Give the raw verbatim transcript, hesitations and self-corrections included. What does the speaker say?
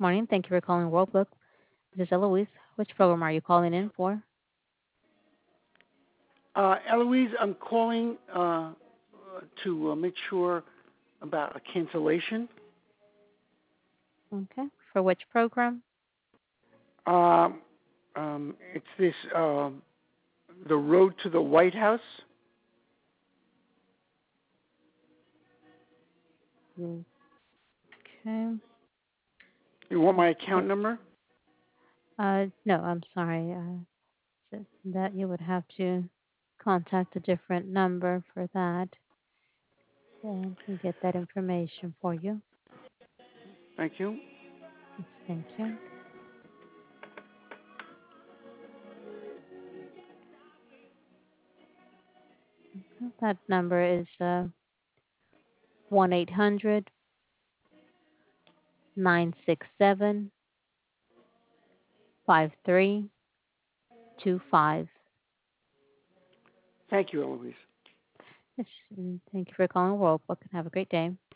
Morning. Thank you for calling Worldbook. This is Eloise. Which program are you calling in for? Uh, Eloise, I'm calling uh, to uh, make sure about a cancellation. Okay. For which program? Um, um, it's this uh, the road to the White House. Okay. You want my Uh, account number? uh, no, I'm sorry. Uh, so that you would have to contact a different number for that and can get that information for you. Thank you. Yes, thank you. That number is uh, one eight hundred nine six seven five three two five. Thank you, Eloise. Yes, and thank you for calling Worldbook and have a great day.